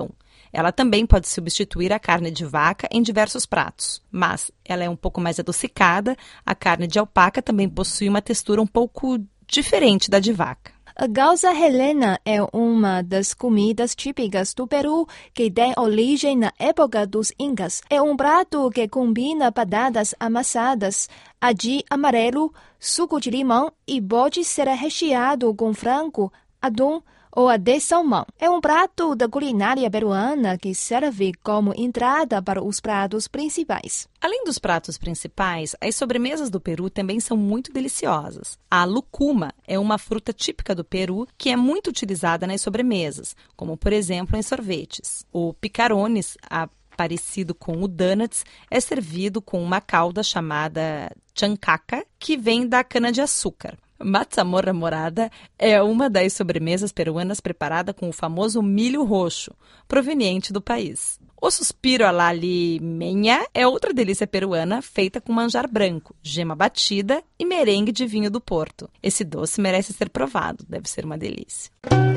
Ela também pode substituir a carne de vaca em diversos pratos, mas ela é um pouco mais adocicada. A carne de alpaca também possui uma textura um pouco diferente da de vaca.
A causa helena é uma das comidas típicas do Peru que tem origem na época dos Incas. É um prato que combina batatas amassadas, ají amarelo, suco de limão e pode ser recheado com frango, atum ou até salmão. É um prato da culinária peruana que serve como entrada para os pratos principais.
Além dos pratos principais, as sobremesas do Peru também são muito deliciosas. A lucuma é uma fruta típica do Peru que é muito utilizada nas sobremesas, como por exemplo em sorvetes. O picarones, a parecido com o donuts, é servido com uma calda chamada chancaca, que vem da cana-de-açúcar. Mazamorra morada é uma das sobremesas peruanas preparada com o famoso milho roxo, proveniente do país. O suspiro à la limeña é outra delícia peruana feita com manjar branco, gema batida e merengue de vinho do Porto. Esse doce merece ser provado, deve ser uma delícia.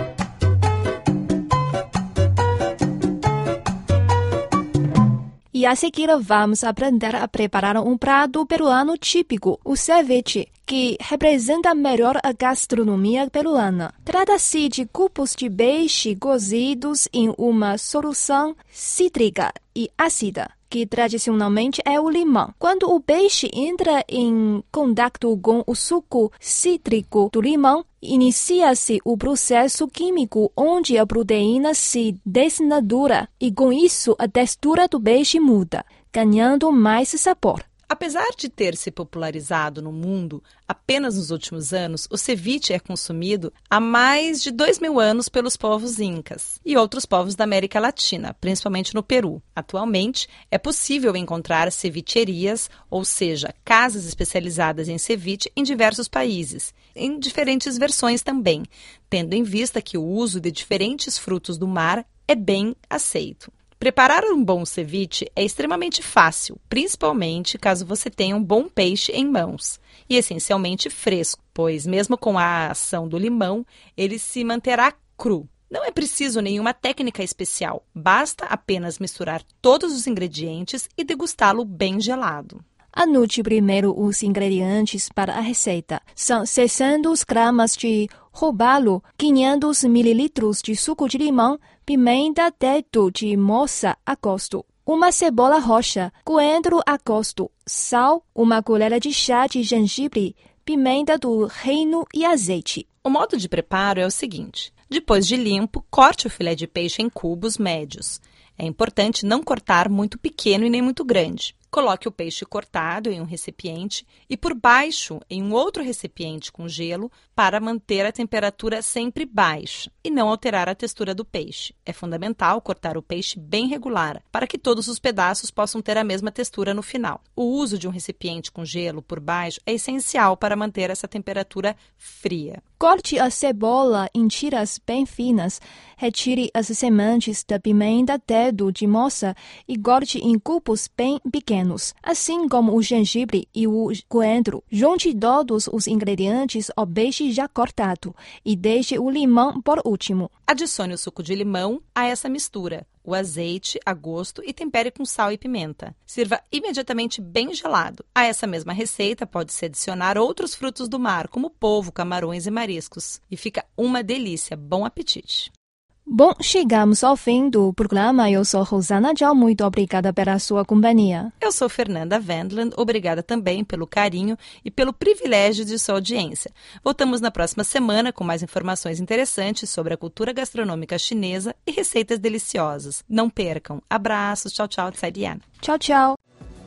E a seguir vamos aprender a preparar um prato peruano típico, o ceviche, que representa melhor a gastronomia peruana. Trata-se de cubos de peixe cozidos em uma solução cítrica e ácida, que tradicionalmente é o limão. Quando o peixe entra em contato com o suco cítrico do limão, inicia-se o processo químico onde a proteína se desnatura e, com isso, a textura do peixe muda, ganhando mais sabor.
Apesar de ter se popularizado no mundo apenas nos últimos anos, o ceviche é consumido há mais de dois mil anos pelos povos incas e outros povos da América Latina, principalmente no Peru. Atualmente, é possível encontrar cevicherias, ou seja, casas especializadas em ceviche em diversos países, em diferentes versões também, tendo em vista que o uso de diferentes frutos do mar é bem aceito. Preparar um bom ceviche é extremamente fácil, principalmente caso você tenha um bom peixe em mãos, e essencialmente fresco, pois mesmo com a ação do limão, ele se manterá cru. Não é preciso nenhuma técnica especial, basta apenas misturar todos os ingredientes e degustá-lo bem gelado.
Anote primeiro os ingredientes para a receita. São seiscentos gramas de robalo, quinhentos mililitros de suco de limão, pimenta dedo de moça a gosto, uma cebola roxa, coentro a gosto, sal, uma colher de chá de gengibre, pimenta do reino e azeite.
O modo de preparo é o seguinte: depois de limpo, corte o filé de peixe em cubos médios. É importante não cortar muito pequeno e nem muito grande. Coloque o peixe cortado em um recipiente e por baixo em um outro recipiente com gelo para manter a temperatura sempre baixa e não alterar a textura do peixe. É fundamental cortar o peixe bem regular para que todos os pedaços possam ter a mesma textura no final. O uso de um recipiente com gelo por baixo é essencial para manter essa temperatura fria.
Corte a cebola em tiras bem finas, retire as sementes da pimenta dedo de moça e corte em cubos bem pequenos, assim como o gengibre e o coentro. Junte todos os ingredientes ao peixe já cortado e deixe o limão por último.
Adicione o suco de limão a essa mistura, o azeite a gosto e tempere com sal e pimenta. Sirva imediatamente bem gelado. A essa mesma receita pode-se adicionar outros frutos do mar, como polvo, camarões e mariscos. E fica uma delícia. Bom apetite!
Bom, chegamos ao fim do programa. Eu sou Rosana Zhao. Muito obrigada pela sua companhia.
Eu sou Fernanda Wendland. Obrigada também pelo carinho e pelo privilégio de sua audiência. Voltamos na próxima semana com mais informações interessantes sobre a cultura gastronômica chinesa e receitas deliciosas. Não percam. Abraços. Tchau, tchau. Tsaidian.
Tchau, tchau.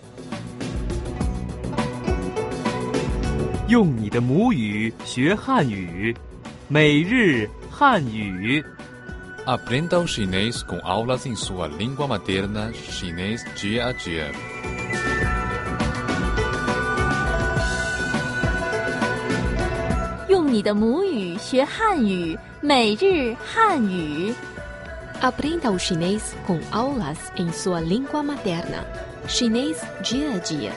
用你的母语学汉语，每日汉语。
Aprenda o chinês com aulas em sua língua materna, chinês dia a dia.
用你的母语学汉语，每日汉语。
Aprenda o chinês com aulas em sua língua materna, chinês dia a dia.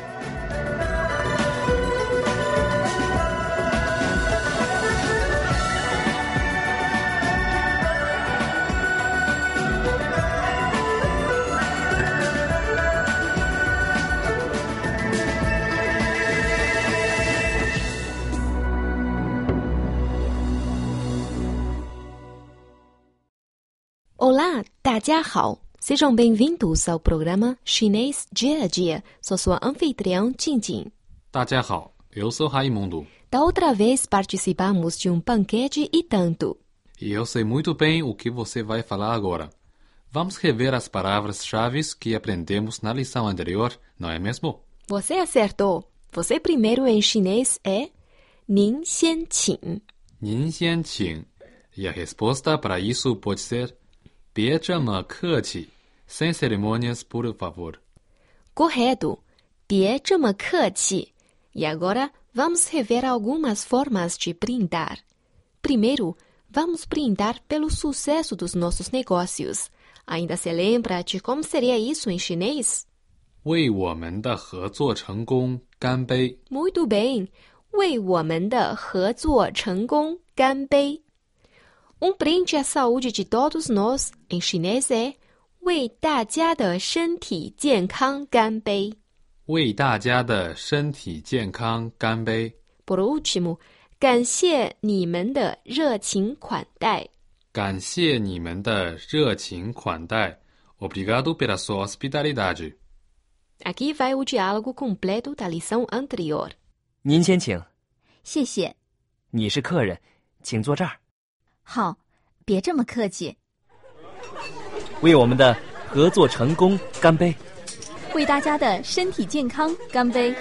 大家好, sejam bem-vindos ao programa Chinês Dia a Dia. Sou sua anfitriã, Jingjing.
大家好, eu sou Raimundo.
Da outra vez participamos de um banquete e tanto.
E eu sei muito bem o que você vai falar agora. Vamos rever as palavras-chave que aprendemos na lição anterior, não é mesmo?
Você acertou. Você primeiro em chinês é 您先请.
您先请. E a resposta para isso pode ser 别这么客气, sem cerimônias, por favor.
Correto. 别这么客气. E agora vamos rever algumas formas de brindar. Primeiro, vamos brindar pelo sucesso dos nossos negócios. Ainda se lembra de como seria isso em chinês?
为我们的合作成功干杯.
Muito bem. 为我们的合作成功干杯. Um brinde à saúde de todos nós, em chinês é 为大家的身体健康干杯.
为大家的身体健康干杯.
Por último, 感谢你们的热情款待.
感谢你们的热情款待. Obrigado pela sua hospitalidade.
Aqui vai o diálogo completo da lição anterior.
您先请。
谢谢。
你是客人，请坐这儿。
好，别这么客气。
为我们的合作成功干杯。
为大家的身体健康干杯。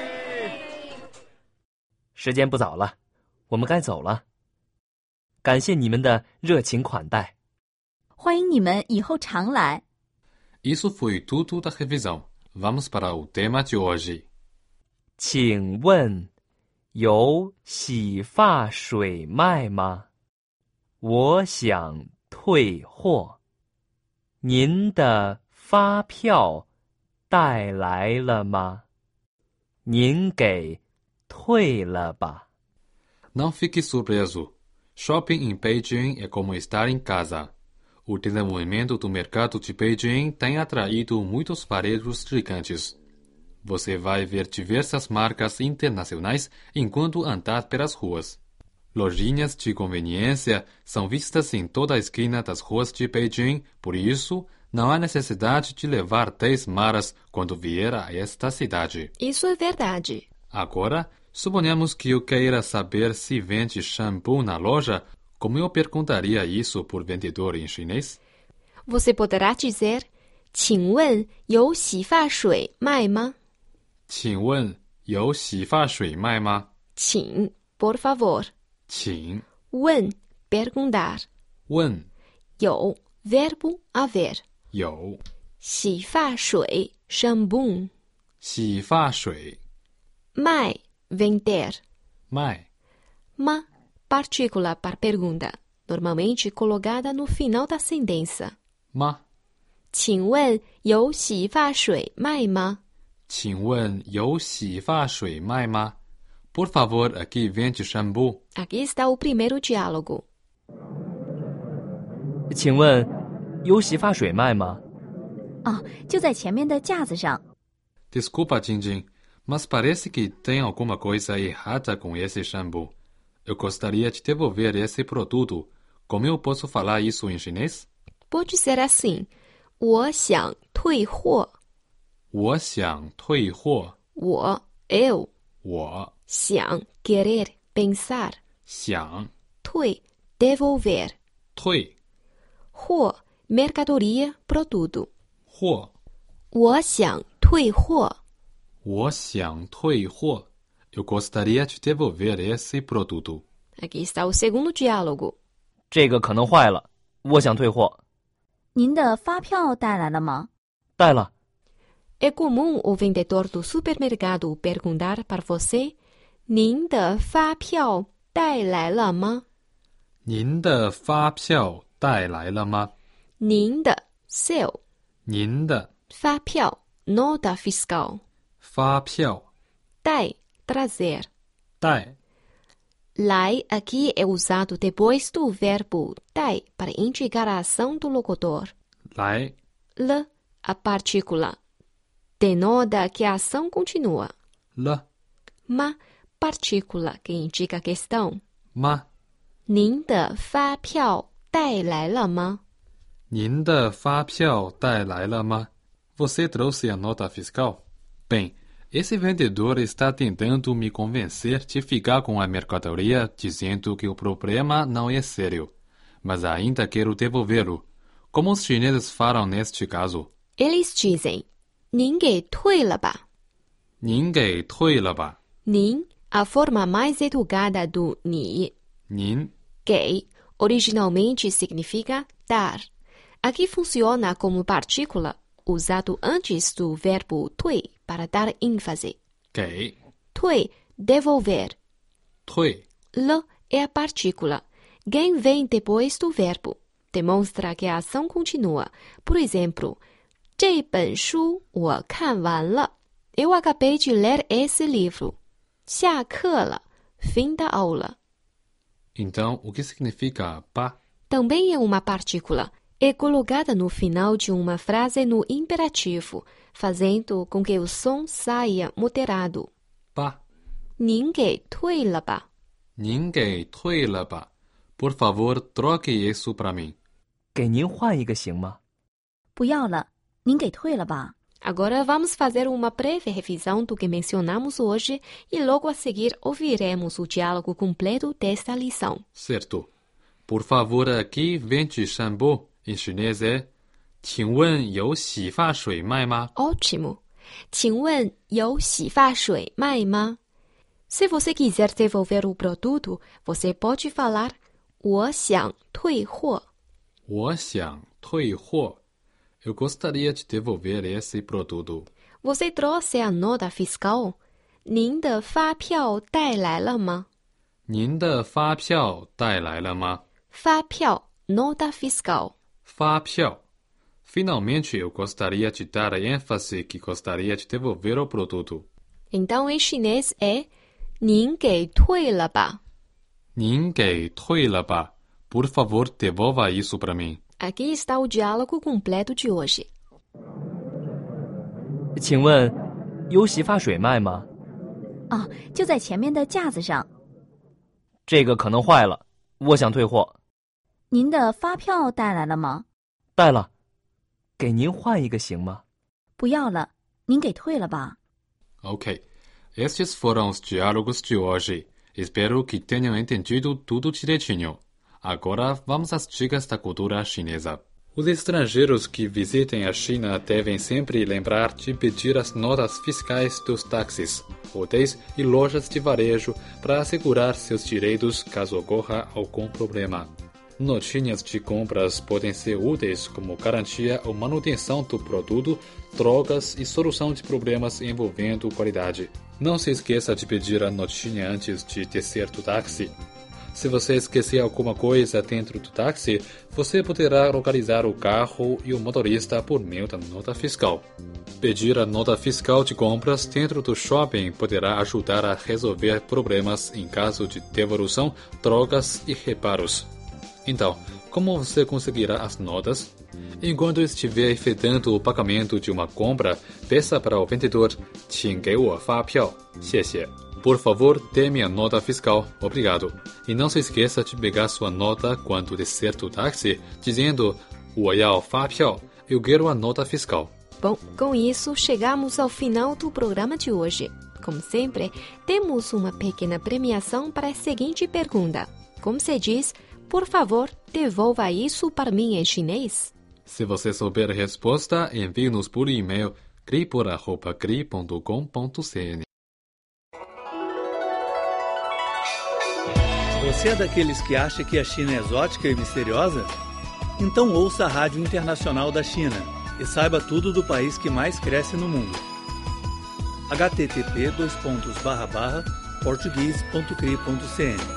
时间不早了，我们该走了。感谢你们的热情款待。
欢迎你们以后常来。
Isso foi tudo da revisão. Vamos para o tema de hoje.
请问有洗发水卖吗？我想退货。您的发票带来了吗？您给退了吧。
Não fique surpreso. Shopping em Beijing é como estar em casa. O desenvolvimento do mercado de Beijing tem atraído muitos varejos gigantes. Você vai ver diversas marcas internacionais enquanto andar pelas ruas. Lojinhas de conveniência são vistas em toda a esquina das ruas de Beijing, por isso, não há necessidade de levar dez malas quando vier a esta cidade.
Isso é verdade.
Agora, suponhamos que eu queira saber se vende shampoo na loja. Como eu perguntaria isso por vendedor em chinês?
Você poderá dizer, 请问有洗发水卖吗？
请问有洗发水卖吗？
请 por favor.
请
问 perguntar.
问
有 verbo haver.
有
洗发水 shampoo.
洗发水
卖 vender.
卖
Ma partícula para pergunta, normalmente colocada no final da sentença.
吗？
请问有洗发水卖吗？
请问有洗发水卖吗？ Por favor, aqui vende shampoo.
Aqui está o primeiro diálogo.
请问有洗发水卖吗？
哦，就在前面的架子上。
Desculpa, Jingjing, mas parece que tem alguma coisa errada com esse shampoo. Eu gostaria de devolver esse produto. Como eu posso falar isso em chinês?
Pode ser assim. 我想退货。
我想退货。
我 eu
我
想 querer pensar
想
退 devolver
退
货 mercadoria produto
货
我想退货
我想退货 Eu gostaria de devolver esse produto.
Aqui está o segundo diálogo.
这个可能坏了，我想退货。
您的发票带来了吗？
带了。
É comum o vendedor do supermercado perguntar para você: 您的发票带来了吗？
您的发票带来了吗？
您的 seu
您的
发票 nota fiscal
发票
带 trazer
带
Lai aqui é usado depois do verbo 带 para indicar a ação do locutor.
Lai
L, a partícula, denota que a ação continua.
L
Ma, partícula que indica a questão.
Ma
您的发票带来了吗？
您的发票带来了吗? Você trouxe a nota fiscal? Bem, esse vendedor está tentando me convencer de ficar com a mercadoria, dizendo que o problema não é sério. Mas ainda quero devolvê-lo. Como os chineses falam neste caso?
Eles dizem, 您给退了吧.
您给退了吧.
您, a forma mais educada do 你.
您
给, originalmente significa dar. Aqui funciona como partícula, usado antes do verbo 退 para dar ênfase.
给
退, devolver.
退
了 é a partícula. Quem vem depois do verbo. Demonstra que a ação continua. Por exemplo, 这本书我看完了. Eu acabei de ler esse livro. 下课了, fim da aula.
Então, o que significa pá?
Também é uma partícula. É colocada no final de uma frase no imperativo, fazendo com que o som saia moderado.
pá.
您给退了吧?
您给退了吧? Por favor, troque isso para mim.
给您换一个行吗？
不要了，您给退了吧。
Agora vamos fazer uma breve revisão do que mencionamos hoje e logo a seguir ouviremos o diálogo completo desta lição.
Certo. Por favor, aqui vende shampoo. Em chinês é 请问有洗发水卖吗?
Ótimo. 请问有洗发水卖吗? Se você quiser devolver o produto, você pode falar 我想退货.
我想退货. Eu gostaria de devolver esse produto.
Você trouxe a nota fiscal? 您的发票带来了吗?
您的发票带来了吗?
发票, nota fiscal.
发票. Finalmente, eu gostaria de dar a ênfase que gostaria de devolver o produto.
Então, em chinês é 您给退了吧?
您给退了吧? Por favor, devolva isso para mim.
Aqui está o diálogo completo de hoje.
请问有洗发水卖吗？
哦，就在前面的架子上。
这个可能坏了，我想退货。
您的发票带来了吗？
带了，给您换一个行吗？
不要了，您给退了吧。
Ok, estes foram os diálogos de hoje. Espero que tenham entendido tudo direitinho. Agora vamos às dicas da cultura chinesa. Os estrangeiros que visitem a China devem sempre lembrar de pedir as notas fiscais dos táxis, hotéis e lojas de varejo para assegurar seus direitos caso ocorra algum problema. Notinhas de compras podem ser úteis como garantia ou manutenção do produto, trocas e solução de problemas envolvendo qualidade. Não se esqueça de pedir a notinha antes de descer do táxi. Se você esquecer alguma coisa dentro do táxi, você poderá localizar o carro e o motorista por meio da nota fiscal. Pedir a nota fiscal de compras dentro do shopping poderá ajudar a resolver problemas em caso de devolução, trocas e reparos. Então, como você conseguirá as notas? Enquanto estiver efetuando o pagamento de uma compra, peça para o vendedor 请给我发票，谢谢. Por favor, dê minha nota fiscal. Obrigado. E não se esqueça de pegar sua nota quando descer do táxi, dizendo 我要发票, eu quero a nota fiscal.
Bom, com isso, chegamos ao final do programa de hoje. Como sempre, temos uma pequena premiação para a seguinte pergunta. Como se diz, por favor, devolva isso para mim em chinês?
Se você souber a resposta, envie-nos por e-mail cripor arroba cri ponto com ponto cn.
Você é daqueles que acha que a China é exótica e misteriosa? Então ouça a Rádio Internacional da China e saiba tudo do país que mais cresce no mundo. h t t p dois pontos barra barra português ponto cri ponto c n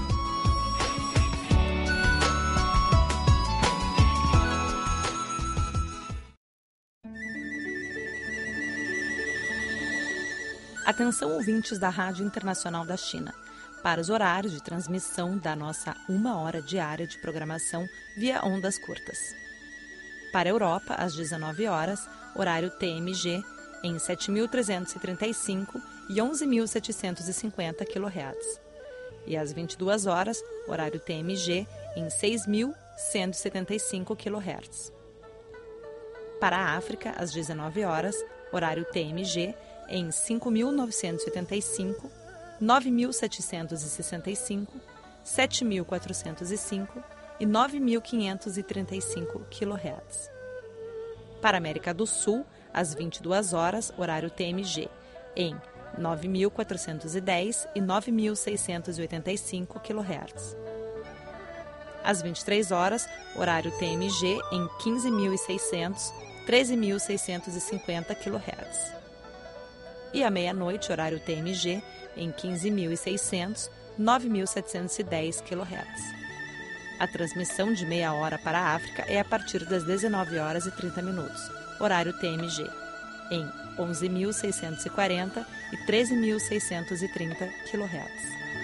Atenção, ouvintes da Rádio Internacional da China, para os horários de transmissão da nossa uma hora diária de programação via ondas curtas. Para a Europa, às dezenove horas, horário T M G, em sete mil trezentos e trinta e cinco e onze mil setecentos e cinquenta quilohertz. E às vinte e duas horas, horário T M G, em seis mil cento e setenta e cinco quilohertz. Para a África, às dezenove horas, horário T M G, em cinco mil novecentos e oitenta e cinco, nove mil setecentos e sessenta e cinco, sete mil quatrocentos e cinco e nove mil quinhentos e trinta e cinco quilohertz. Para a América do Sul, às vinte e duas horas, horário T M G, em nove mil quatrocentos e dez e nove mil seiscentos e oitenta e cinco quilohertz. Às vinte e três horas, horário T M G, em quinze mil e seiscentos, treze mil seiscentos e cinquenta quilohertz. E à meia-noite, horário T M G, em quinze mil e seiscentos, nove mil setecentos e dez quilohertz. A transmissão de meia hora para a África é a partir das dezenove horas e trinta minutos, horário T M G, em onze mil seiscentos e quarenta e treze mil seiscentos e trinta quilohertz.